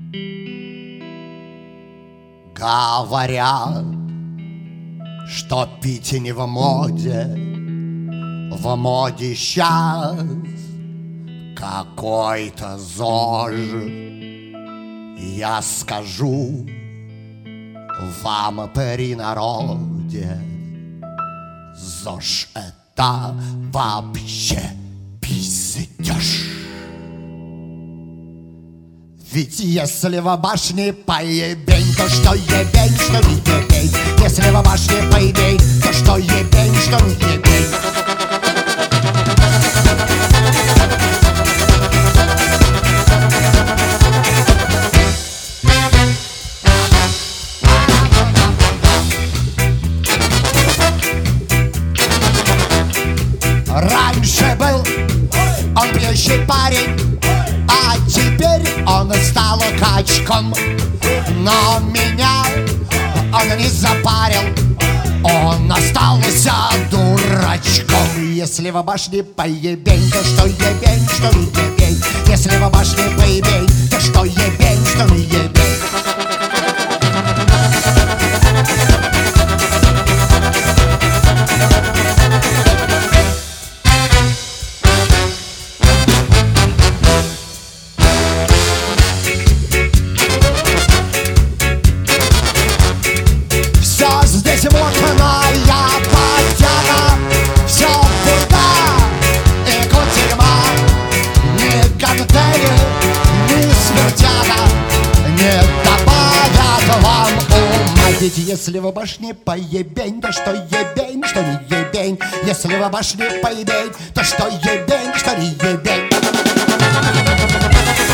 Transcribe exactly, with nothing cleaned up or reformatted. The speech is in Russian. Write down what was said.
Говорят, что пить не в моде, в моде сейчас какой-то ЗОЖ. Я скажу вам при народе, ЗОЖ это вообще пиздеж. Ведь если в башне поебень, то что ебень, что не ебень. Если в башне поебень, то что ебень, что не ебень. Раньше был он пьющий парень, а теперь он стал качком. Но меня он не запарил, он остался дурачком. Если в башне поебень, то что ебень, что не ебень. Если в башне поебень, то что ебень, что не ебень. Здесь мутная подтяга, все вода и кутерьма. Ни коктейли, ни смертяга не добавят вам ума. Ведь если в башне поебень, то что ебень, что не ебень. Если в башне поебень, то что ебень, что не ебень.